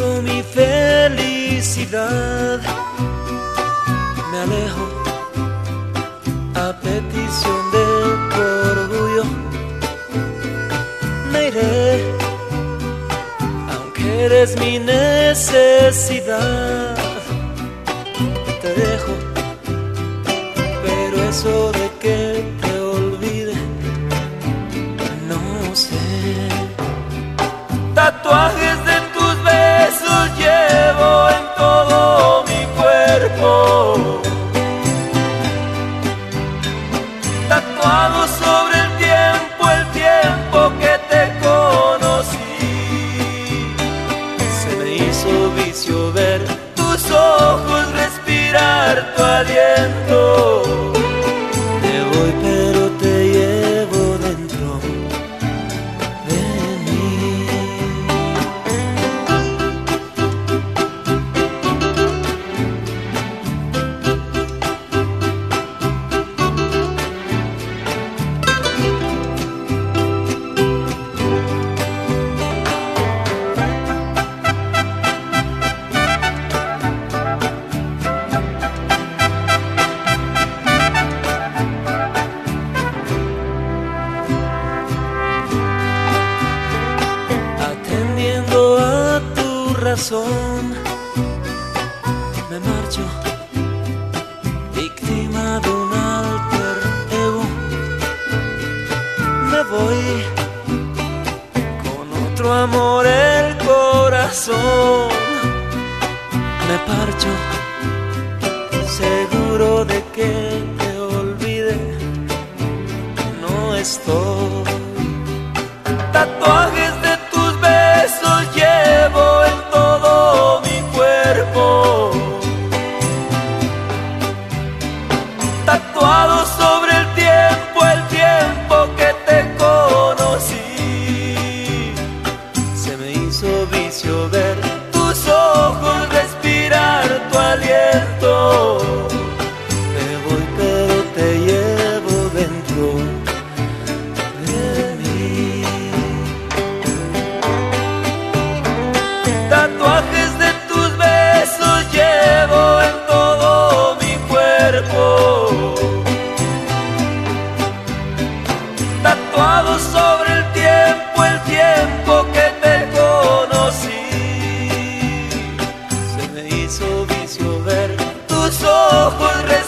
pierdo mi felicidad, me alejo a petición de tu orgullo, me iré, aunque eres mi necesidad, te dejo, pero eso de que te olvide, no sé. Tatuajes de tus besos llevo en todo mi cuerpo, tatuado sobre el tiempo que te conocí. Se me hizo vicio ver tus ojos, respirar tu aliento. Te voy pero te llevo dentro de mí. Me marcho, víctima de un alter ego. Me voy con otro amor el corazón. Me parcho, seguro de que te olvide. No estoy. Tatuajes de tus besos llevo en todo mi cuerpo, tatuado sobre el tiempo que te conocí. Se me hizo vicio ver tus ojos, respirar tu aliento. Me voy pero te llevo dentro de mí. Tatuajes de tus besos llevo en todo mi cuerpo, tatuado sobre el tiempo que te conocí. Se me hizo vicio ver tus ojos